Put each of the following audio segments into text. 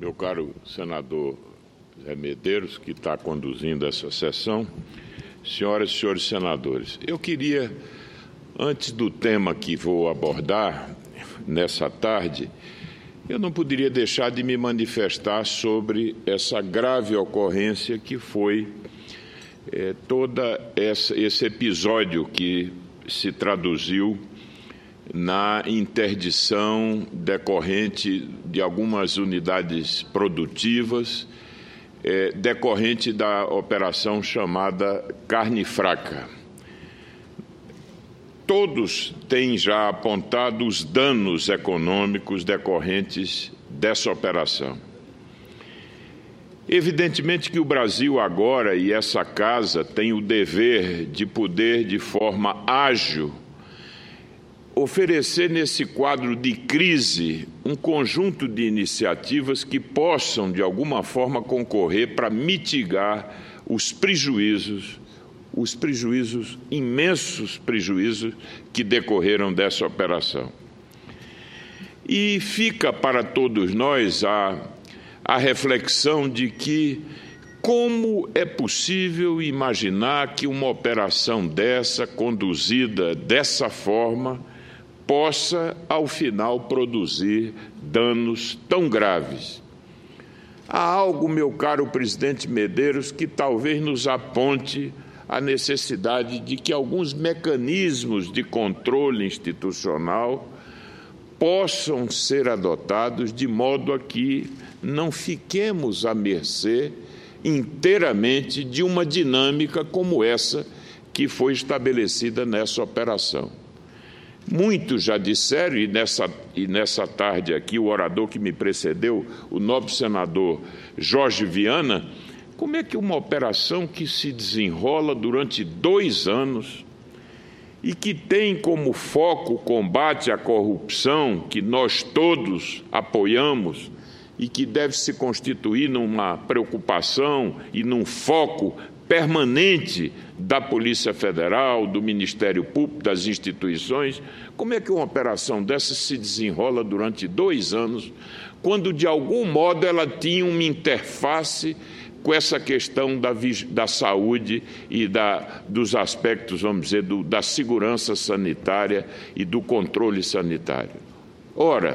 Meu caro senador Zé Medeiros, que está conduzindo essa sessão, senhoras e senhores senadores, eu queria, antes do tema que vou abordar nessa tarde, eu não poderia deixar de me manifestar sobre essa grave ocorrência que foi esse episódio que se traduziu na interdição decorrente de algumas unidades produtivas, decorrente da operação chamada Carne Fraca. Todos têm já apontado os danos econômicos decorrentes dessa operação. Evidentemente que o Brasil agora e essa casa tem o dever de poder, de forma ágil, oferecer nesse quadro de crise um conjunto de iniciativas que possam, de alguma forma, concorrer para mitigar os prejuízos, imensos prejuízos que decorreram dessa operação. E fica para todos nós a reflexão de que como é possível imaginar que uma operação dessa, conduzida dessa forma, possa, ao final, produzir danos tão graves. Há algo, meu caro presidente Medeiros, que talvez nos aponte a necessidade de que alguns mecanismos de controle institucional possam ser adotados de modo a que não fiquemos à mercê inteiramente de uma dinâmica como essa que foi estabelecida nessa operação. Muitos já disseram, e nessa tarde aqui, o orador que me precedeu, o nobre senador Jorge Viana, como é que uma operação que se desenrola durante 2 anos e que tem como foco o combate à corrupção, que nós todos apoiamos e que deve se constituir numa preocupação e num foco permanente da Polícia Federal, do Ministério Público, das instituições, como é que uma operação dessa se desenrola durante 2 anos, quando de algum modo ela tinha uma interface com essa questão da saúde e dos aspectos, vamos dizer, da segurança sanitária e do controle sanitário? Ora,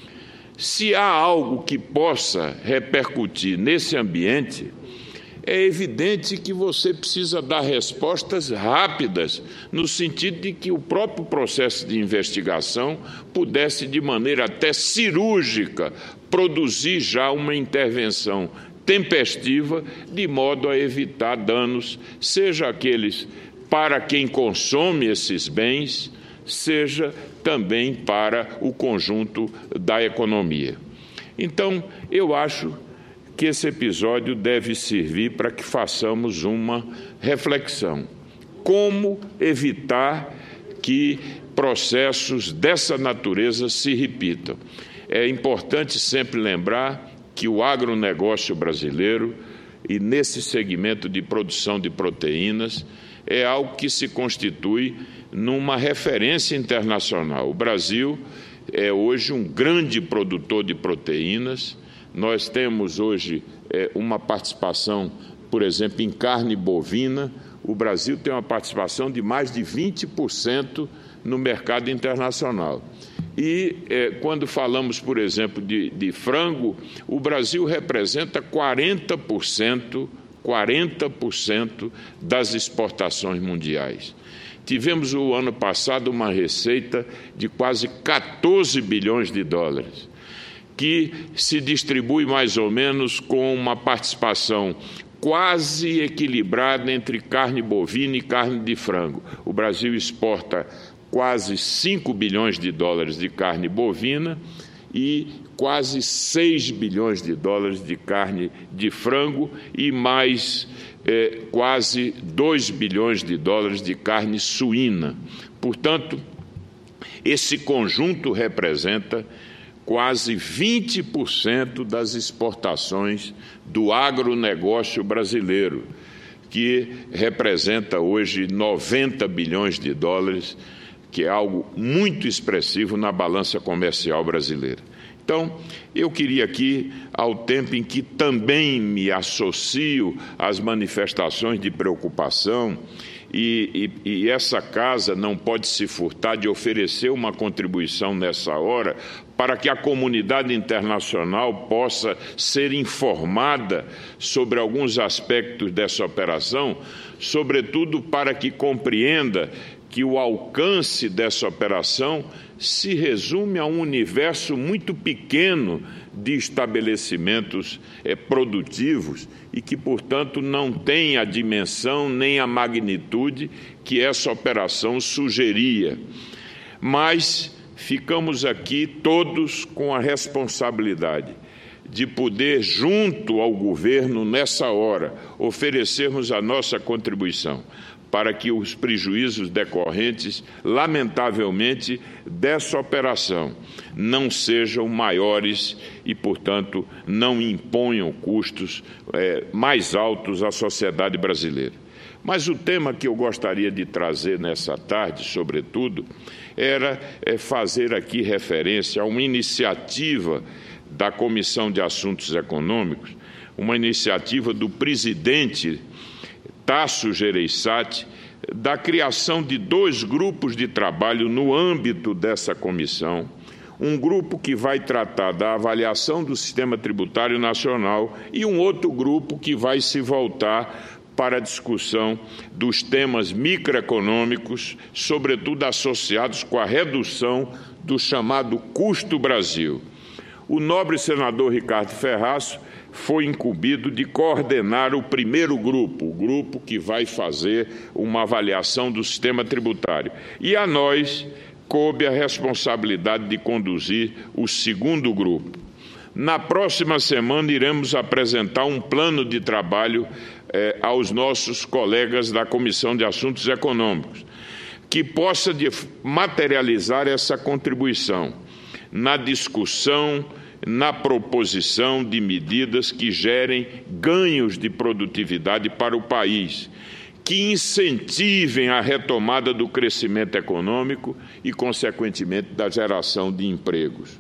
se há algo que possa repercutir nesse ambiente, é evidente que você precisa dar respostas rápidas, no sentido de que o próprio processo de investigação pudesse, de maneira até cirúrgica, produzir já uma intervenção tempestiva, de modo a evitar danos, seja aqueles para quem consome esses bens, seja também para o conjunto da economia. Então, eu acho que esse episódio deve servir para que façamos uma reflexão. Como evitar que processos dessa natureza se repitam? É importante sempre lembrar que o agronegócio brasileiro, e nesse segmento de produção de proteínas, é algo que se constitui numa referência internacional. O Brasil é hoje um grande produtor de proteínas. Nós temos hoje uma participação, por exemplo, em carne bovina. O Brasil tem uma participação de mais de 20% no mercado internacional. E quando falamos, por exemplo, de frango, o Brasil representa 40% das exportações mundiais. Tivemos o ano passado uma receita de quase 14 bilhões de dólares, que se distribui mais ou menos com uma participação quase equilibrada entre carne bovina e carne de frango. O Brasil exporta quase 5 bilhões de dólares de carne bovina e quase 6 bilhões de dólares de carne de frango e mais quase 2 bilhões de dólares de carne suína. Portanto, esse conjunto representa quase 20% das exportações do agronegócio brasileiro, que representa hoje 90 bilhões de dólares, que é algo muito expressivo na balança comercial brasileira. Então, eu queria aqui, ao tempo em que também me associo às manifestações de preocupação, e essa casa não pode se furtar de oferecer uma contribuição nessa hora para que a comunidade internacional possa ser informada sobre alguns aspectos dessa operação, sobretudo para que compreenda que o alcance dessa operação se resume a um universo muito pequeno de estabelecimentos produtivos e que, portanto, não tem a dimensão nem a magnitude que essa operação sugeria. Mas ficamos aqui todos com a responsabilidade de poder, junto ao governo, nessa hora, oferecermos a nossa contribuição para que os prejuízos decorrentes, lamentavelmente, dessa operação não sejam maiores e, portanto, não imponham custos mais altos à sociedade brasileira. Mas o tema que eu gostaria de trazer nessa tarde, sobretudo, era fazer aqui referência a uma iniciativa da Comissão de Assuntos Econômicos, uma iniciativa do presidente Tasso Gereissati, da criação de 2 grupos de trabalho no âmbito dessa comissão, um grupo que vai tratar da avaliação do sistema tributário nacional e um outro grupo que vai se voltar para a discussão dos temas microeconômicos, sobretudo associados com a redução do chamado custo Brasil. O nobre senador Ricardo Ferraz foi incumbido de coordenar o primeiro grupo, o grupo que vai fazer uma avaliação do sistema tributário. E a nós coube a responsabilidade de conduzir o segundo grupo. Na próxima semana iremos apresentar um plano de trabalho aos nossos colegas da Comissão de Assuntos Econômicos, que possa materializar essa contribuição na discussão, na proposição de medidas que gerem ganhos de produtividade para o país, que incentivem a retomada do crescimento econômico e, consequentemente, da geração de empregos.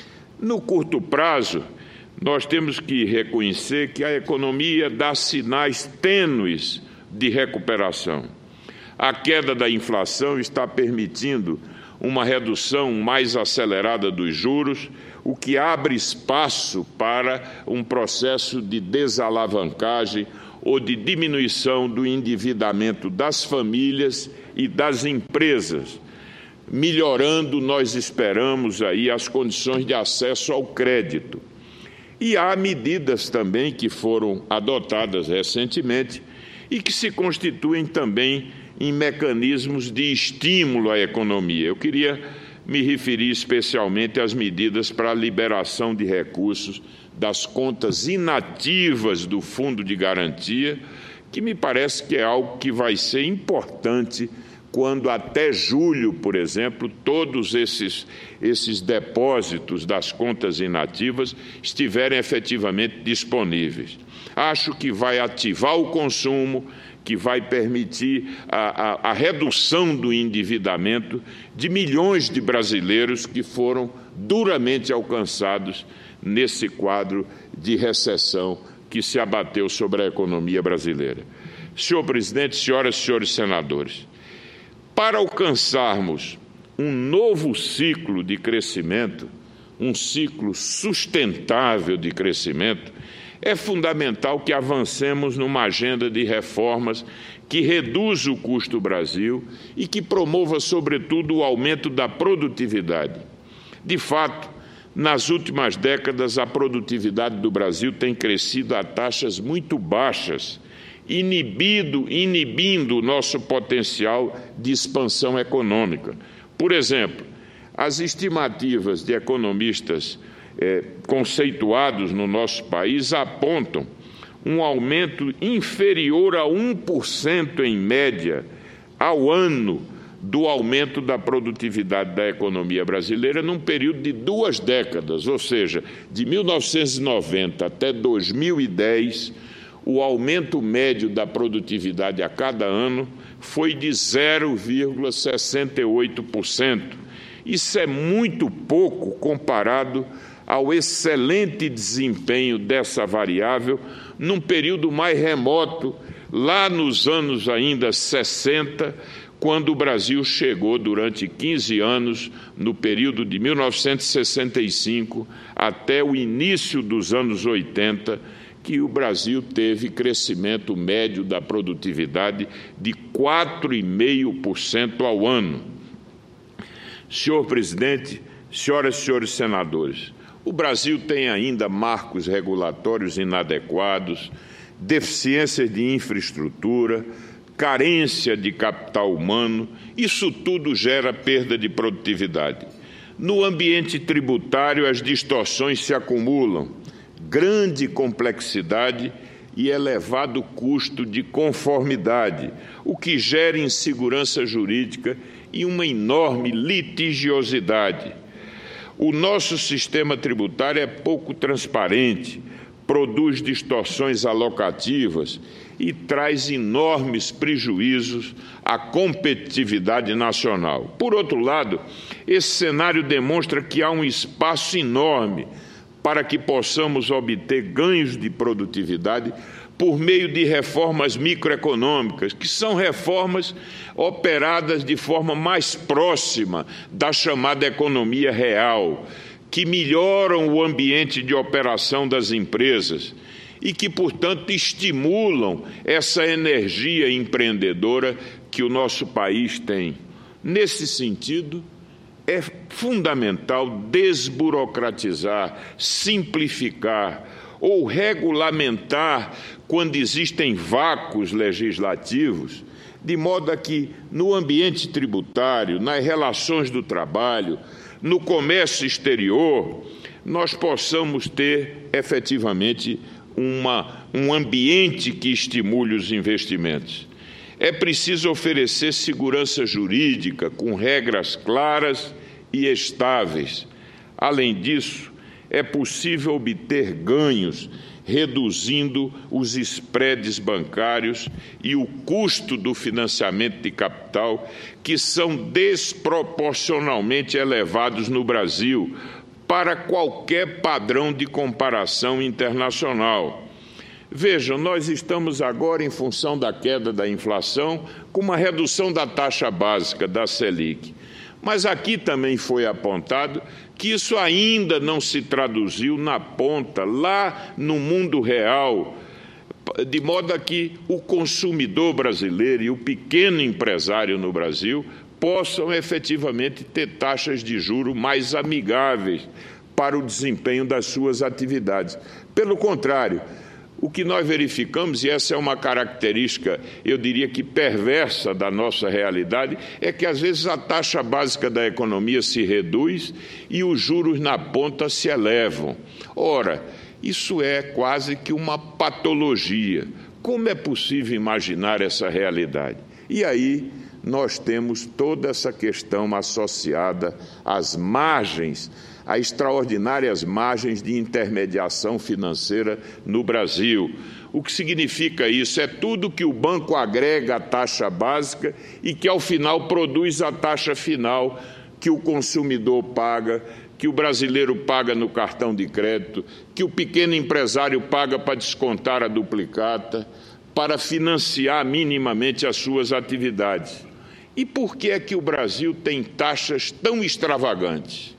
No curto prazo, nós temos que reconhecer que a economia dá sinais tênues de recuperação. A queda da inflação está permitindo uma redução mais acelerada dos juros, o que abre espaço para um processo de desalavancagem ou de diminuição do endividamento das famílias e das empresas, melhorando, nós esperamos, aí as condições de acesso ao crédito. E há medidas também que foram adotadas recentemente e que se constituem também em mecanismos de estímulo à economia. Eu queria me referir especialmente às medidas para a liberação de recursos das contas inativas do Fundo de Garantia, que me parece que é algo que vai ser importante quando até julho, por exemplo, todos esses depósitos das contas inativas estiverem efetivamente disponíveis. Acho que vai ativar o consumo, que vai permitir a redução do endividamento de milhões de brasileiros que foram duramente alcançados nesse quadro de recessão que se abateu sobre a economia brasileira. Senhor presidente, senhoras e senhores senadores, para alcançarmos um novo ciclo de crescimento, um ciclo sustentável de crescimento, é fundamental que avancemos numa agenda de reformas que reduza o custo Brasil e que promova, sobretudo, o aumento da produtividade. De fato, nas últimas décadas, a produtividade do Brasil tem crescido a taxas muito baixas, inibindo o nosso potencial de expansão econômica. Por exemplo, as estimativas de economistas conceituados no nosso país apontam um aumento inferior a 1% em média ao ano do aumento da produtividade da economia brasileira num período de 2 décadas, ou seja, de 1990 até 2010, o aumento médio da produtividade a cada ano foi de 0,68%. Isso é muito pouco comparado ao excelente desempenho dessa variável num período mais remoto, lá nos anos ainda 60, quando o Brasil chegou durante 15 anos, no período de 1965 até o início dos anos 80, que o Brasil teve crescimento médio da produtividade de 4,5% ao ano. Senhor presidente, senhoras e senhores senadores, o Brasil tem ainda marcos regulatórios inadequados, deficiências de infraestrutura, carência de capital humano. Isso tudo gera perda de produtividade. No ambiente tributário, as distorções se acumulam, grande complexidade e elevado custo de conformidade, o que gera insegurança jurídica e uma enorme litigiosidade. O nosso sistema tributário é pouco transparente, produz distorções alocativas e traz enormes prejuízos à competitividade nacional. Por outro lado, esse cenário demonstra que há um espaço enorme para que possamos obter ganhos de produtividade por meio de reformas microeconômicas, que são reformas operadas de forma mais próxima da chamada economia real, que melhoram o ambiente de operação das empresas e que, portanto, estimulam essa energia empreendedora que o nosso país tem. Nesse sentido, é fundamental desburocratizar, simplificar ou regulamentar quando existem vácuos legislativos, de modo a que, no ambiente tributário, nas relações do trabalho, no comércio exterior, nós possamos ter efetivamente um ambiente que estimule os investimentos. É preciso oferecer segurança jurídica com regras claras e estáveis. Além disso, é possível obter ganhos reduzindo os spreads bancários e o custo do financiamento de capital, que são desproporcionalmente elevados no Brasil para qualquer padrão de comparação internacional. Vejam, nós estamos agora, em função da queda da inflação, com uma redução da taxa básica da Selic. Mas aqui também foi apontado que isso ainda não se traduziu na ponta, lá no mundo real, de modo a que o consumidor brasileiro e o pequeno empresário no Brasil possam efetivamente ter taxas de juros mais amigáveis para o desempenho das suas atividades. Pelo contrário, o que nós verificamos, e essa é uma característica, eu diria que perversa da nossa realidade, é que às vezes a taxa básica da economia se reduz e os juros na ponta se elevam. Ora, isso é quase que uma patologia. Como é possível imaginar essa realidade? E aí nós temos toda essa questão associada às margens, a extraordinárias margens de intermediação financeira no Brasil. O que significa isso? É tudo que o banco agrega à taxa básica e que, ao final, produz a taxa final que o consumidor paga, que o brasileiro paga no cartão de crédito, que o pequeno empresário paga para descontar a duplicata, para financiar minimamente as suas atividades. E por que é que o Brasil tem taxas tão extravagantes?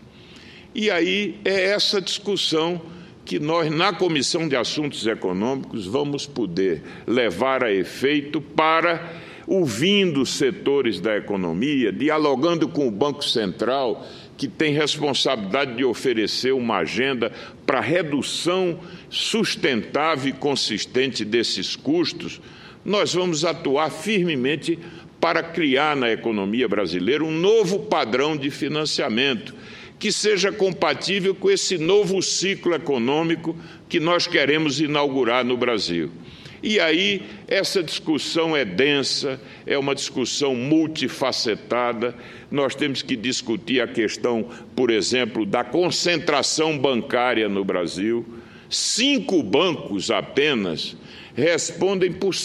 E aí é essa discussão que nós, na Comissão de Assuntos Econômicos, vamos poder levar a efeito para, ouvindo setores da economia, dialogando com o Banco Central, que tem responsabilidade de oferecer uma agenda para redução sustentável e consistente desses custos, nós vamos atuar firmemente para criar na economia brasileira um novo padrão de financiamento, que seja compatível com esse novo ciclo econômico que nós queremos inaugurar no Brasil. E aí essa discussão é densa, é uma discussão multifacetada. Nós temos que discutir a questão, por exemplo, da concentração bancária no Brasil. 5 bancos apenas respondem por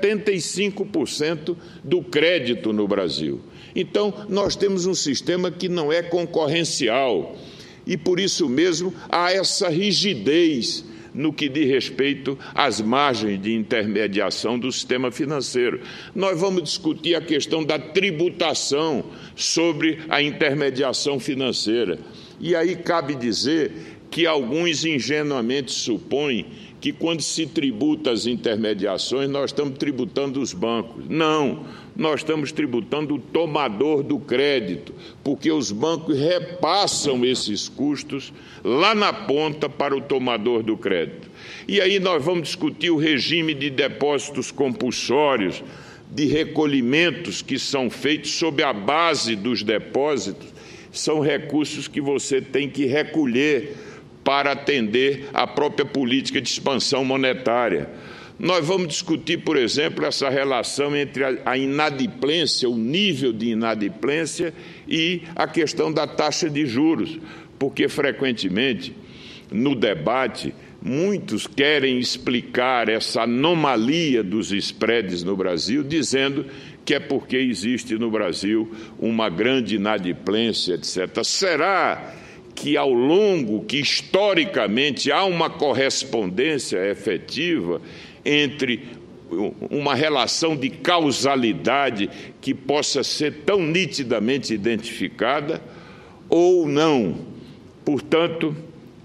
75% do crédito no Brasil. Então, nós temos um sistema que não é concorrencial, e, por isso mesmo, há essa rigidez no que diz respeito às margens de intermediação do sistema financeiro. Nós vamos discutir a questão da tributação sobre a intermediação financeira. E aí cabe dizer que alguns ingenuamente supõem que quando se tributa as intermediações, nós estamos tributando os bancos. Não, nós estamos tributando o tomador do crédito, porque os bancos repassam esses custos lá na ponta para o tomador do crédito. E aí nós vamos discutir o regime de depósitos compulsórios, de recolhimentos que são feitos sob a base dos depósitos. São recursos que você tem que recolher para atender à própria política de expansão monetária. Nós vamos discutir, por exemplo, essa relação entre a inadimplência, o nível de inadimplência e a questão da taxa de juros, porque, frequentemente, no debate, muitos querem explicar essa anomalia dos spreads no Brasil, dizendo que é porque existe no Brasil uma grande inadimplência, etc. Será que ao longo, que historicamente há uma correspondência efetiva entre uma relação de causalidade que possa ser tão nitidamente identificada ou não? Portanto,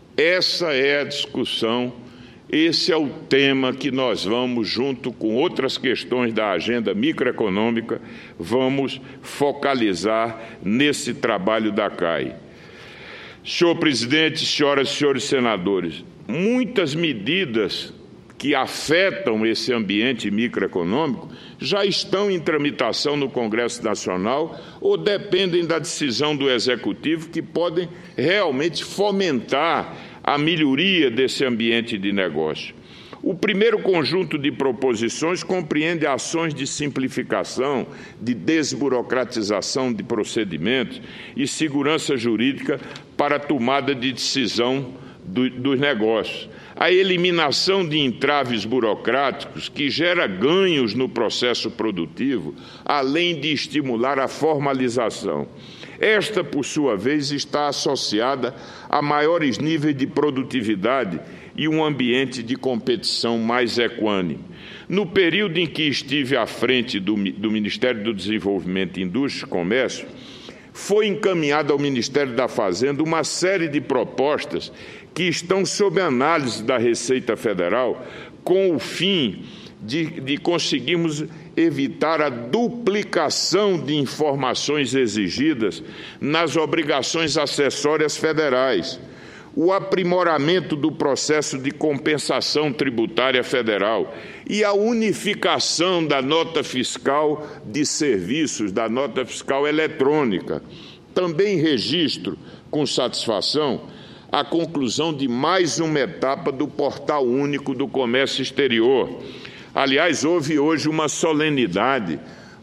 essa é a discussão, esse é o tema que nós vamos, junto com outras questões da agenda microeconômica, vamos focalizar nesse trabalho da CAI. Senhor presidente, senhoras e senhores senadores, muitas medidas que afetam esse ambiente microeconômico já estão em tramitação no Congresso Nacional ou dependem da decisão do Executivo, que podem realmente fomentar a melhoria desse ambiente de negócio. O primeiro conjunto de proposições compreende ações de simplificação, de desburocratização de procedimentos e segurança jurídica para a tomada de decisão dos negócios. A eliminação de entraves burocráticos que gera ganhos no processo produtivo, além de estimular a formalização. Esta, por sua vez, está associada a maiores níveis de produtividade e um ambiente de competição mais equânime. No período em que estive à frente do Ministério do Desenvolvimento, Indústria e Comércio, foi encaminhada ao Ministério da Fazenda uma série de propostas que estão sob análise da Receita Federal, com o fim de conseguirmos evitar a duplicação de informações exigidas nas obrigações acessórias federais, o aprimoramento do processo de compensação tributária federal e a unificação da nota fiscal de serviços, da nota fiscal eletrônica. Também registro com satisfação a conclusão de mais uma etapa do Portal Único do Comércio Exterior. Aliás, houve hoje uma solenidade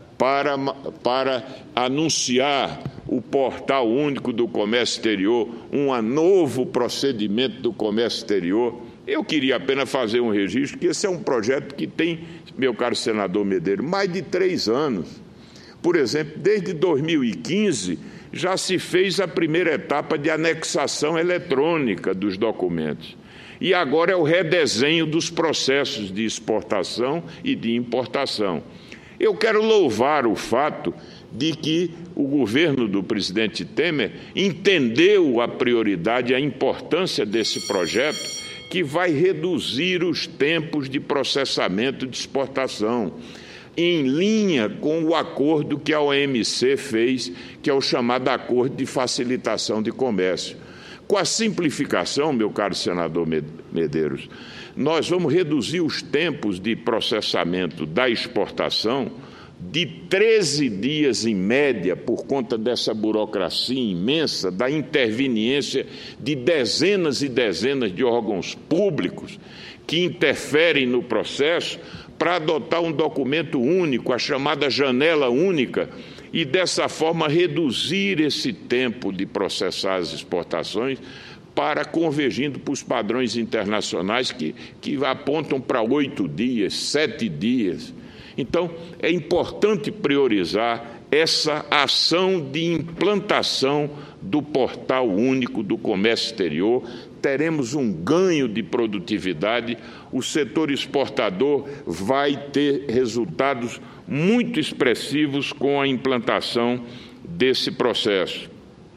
para anunciar o Portal Único do Comércio Exterior, um novo procedimento do comércio exterior. Eu queria apenas fazer um registro, que esse é um projeto que tem, meu caro senador Medeiros, mais de 3 anos. Por exemplo, desde 2015, já se fez a primeira etapa de anexação eletrônica dos documentos. E agora é o redesenho dos processos de exportação e de importação. Eu quero louvar o fato de que o governo do presidente Temer entendeu a prioridade e a importância desse projeto, que vai reduzir os tempos de processamento de exportação, em linha com o acordo que a OMC fez, que é o chamado Acordo de Facilitação de Comércio. Com a simplificação, meu caro senador Medeiros, nós vamos reduzir os tempos de processamento da exportação de 13 dias em média, por conta dessa burocracia imensa, da interveniência de dezenas e dezenas de órgãos públicos que interferem no processo, para adotar um documento único, a chamada janela única, e dessa forma reduzir esse tempo de processar as exportações, para convergindo para os padrões internacionais que apontam para 8 dias, 7 dias. Então, é importante priorizar essa ação de implantação do Portal Único do Comércio Exterior. Teremos um ganho de produtividade, o setor exportador vai ter resultados muito expressivos com a implantação desse processo.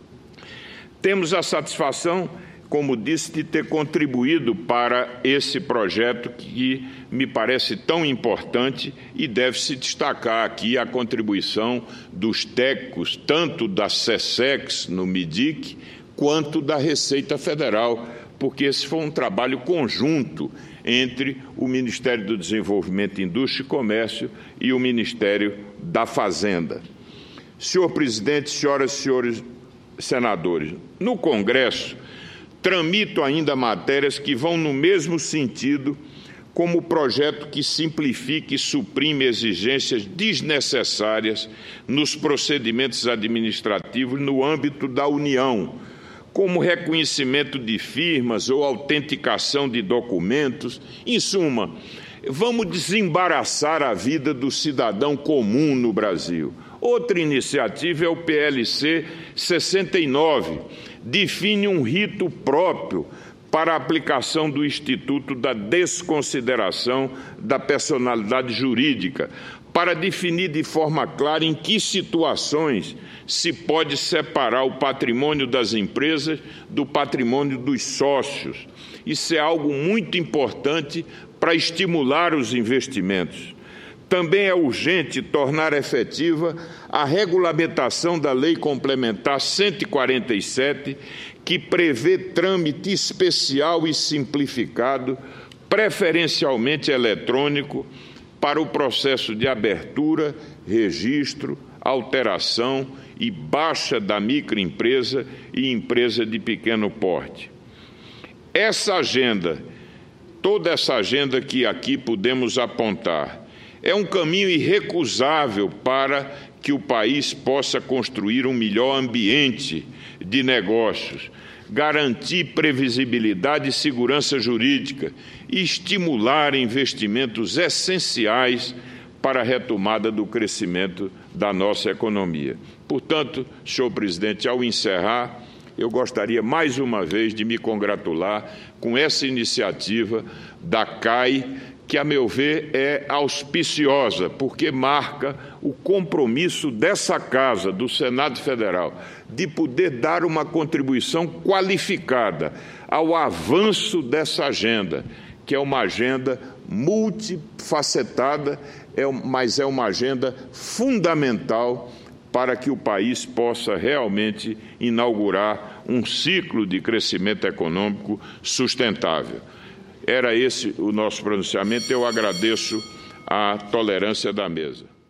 Temos a satisfação, como disse, de ter contribuído para esse projeto que me parece tão importante, e deve-se destacar aqui a contribuição dos técnicos, tanto da SESEX no MIDIC, quanto da Receita Federal, porque esse foi um trabalho conjunto entre o Ministério do Desenvolvimento, Indústria e Comércio e o Ministério da Fazenda. Senhor presidente, senhoras e senhores senadores, no Congresso tramito ainda matérias que vão no mesmo sentido, como o projeto que simplifica e suprime exigências desnecessárias nos procedimentos administrativos no âmbito da União, como reconhecimento de firmas ou autenticação de documentos. Em suma, vamos desembaraçar a vida do cidadão comum no Brasil. Outra iniciativa é o PLC 69, define um rito próprio para a aplicação do Instituto da Desconsideração da Personalidade Jurídica, para definir de forma clara em que situações se pode separar o patrimônio das empresas do patrimônio dos sócios. Isso é algo muito importante para estimular os investimentos. Também é urgente tornar efetiva a regulamentação da Lei Complementar 147, que prevê trâmite especial e simplificado, preferencialmente eletrônico, para o processo de abertura, registro, alteração e baixa da microempresa e empresa de pequeno porte. Essa agenda, toda essa agenda que aqui podemos apontar, é um caminho irrecusável para que o país possa construir um melhor ambiente de negócios, garantir previsibilidade e segurança jurídica e estimular investimentos essenciais para a retomada do crescimento da nossa economia. Portanto, senhor presidente, ao encerrar, eu gostaria mais uma vez de me congratular com essa iniciativa da CAI, que, a meu ver, é auspiciosa, porque marca o compromisso dessa Casa, do Senado Federal, de poder dar uma contribuição qualificada ao avanço dessa agenda, que é uma agenda multifacetada, mas é uma agenda fundamental para que o país possa realmente inaugurar um ciclo de crescimento econômico sustentável. Era esse o nosso pronunciamento. Eu agradeço a tolerância da mesa.